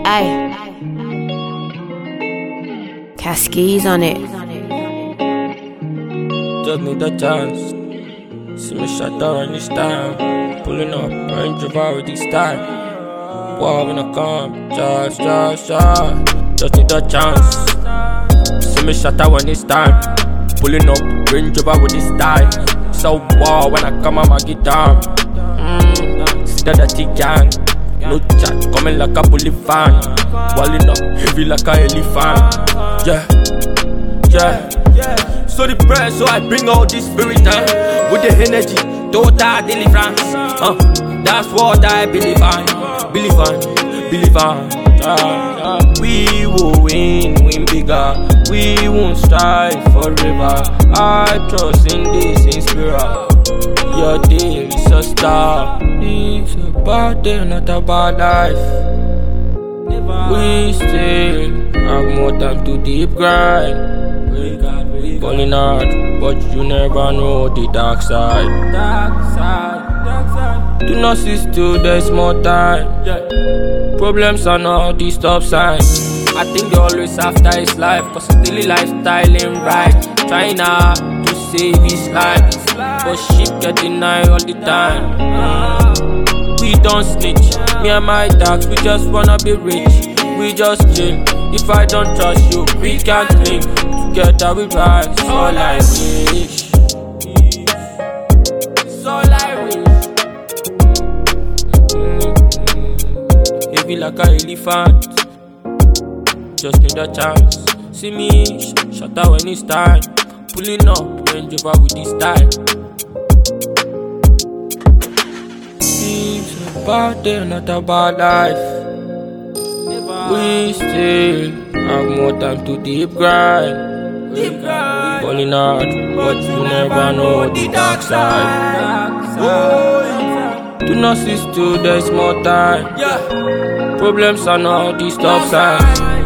Aye. Cascades on it. Just need a chance. See me shut down this time. Pulling up, Range Rover with this style. Wow, when I come, just need a chance. See me shut down this time. Pulling up, Range Rover with this style. So wow, when I come, I'ma get down. See that dirty gang. No chat, coming like a bully fan. Walling up, heavy like a elephant. Yeah. So the prayer, so I bring out this spirit with the energy, total deliverance. That's what I believe on. We will win bigger. We won't strive forever. I trust in this inspire. Your day is a star. It's a bad day, not a bad life. We still have more time to deep grind. Balling hard, but you never know the dark side. Do not sit still, there's more time. Problems are not the stop signs. I think they always after his life, cause his daily lifestyle ain't right. Trying hard to save his life, but shit get denied all the time. We don't snitch, me and my dogs, we just wanna be rich. We just chill, if I don't trust you, we can't link. Together we rise, all I wish. All I wish. Heavy like a elephant. Just need a chance. See me, shut out when it's time. Pulling up, Range Rover with this style. It's a bad day, not a bad life. We still have more time to deep grind. Balling hard, but you never know the dark side. Do not sit still, there's more time. Problems are not the stop signs.